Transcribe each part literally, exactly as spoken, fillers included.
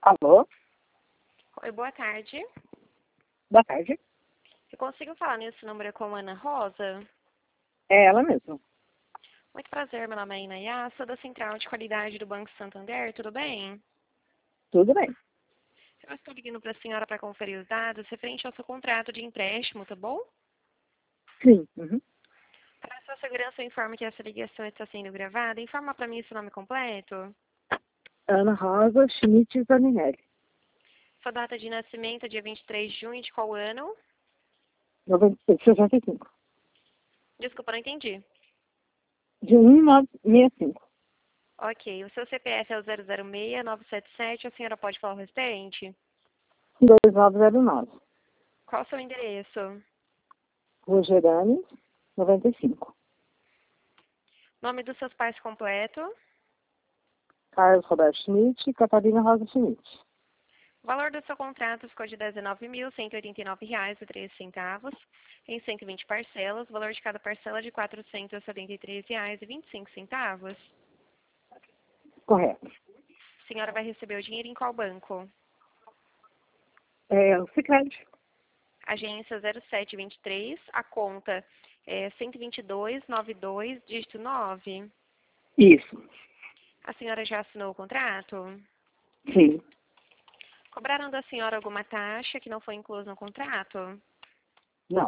Alô? Oi, boa tarde. Boa tarde. Eu consigo falar nesse número com a Ana Rosa? É ela mesma. Muito prazer, meu nome é Inayá, sou da Central de Qualidade do Banco Santander, tudo bem? Tudo bem. Eu estou ligando para a senhora para conferir os dados referente ao seu contrato de empréstimo, tá bom? Sim. Uhum. Para sua segurança, eu informo que essa ligação está sendo gravada. Informa para mim seu nome completo, Ana Rosa Schmidt Zaninelli. sua data de nascimento, dia vinte e três de junho, de qual ano? sessenta e cinco. Desculpa, não entendi. De um nove seis cinco. Ok, o seu C P F é o zero zero seis nove sete sete, a senhora pode falar o restante? dois nove zero nove. Qual o seu endereço? Rua Gerani, noventa e cinco. Nome dos seus pais completo? Carlos Roberto Schmidt e Catarina Rosa Schmidt. O valor do seu contrato ficou de dezenove mil cento e oitenta e nove reais e treze centavos em cento e vinte parcelas. O valor de cada parcela é de quatrocentos e setenta e três reais e vinte e cinco centavos. Correto. A senhora vai receber o dinheiro em qual banco? É o Sicredi. Agência zero sete vinte e três, a conta é cento e vinte e dois, noventa e dois, dígito nove. Isso. A senhora já assinou o contrato? Sim. Cobraram da senhora alguma taxa que não foi inclusa no contrato? Não.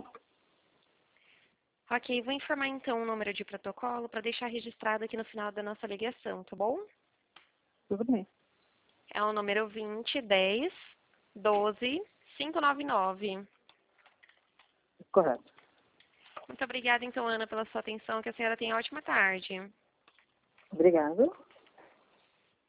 Ok, vou informar então o número de protocolo para deixar registrado aqui no final da nossa ligação, tá bom? Tudo bem. É o número vinte, dez, doze, quinhentos e noventa e nove. Correto. Muito obrigada, então, Ana, pela sua atenção. Que a senhora tenha ótima tarde. Obrigada.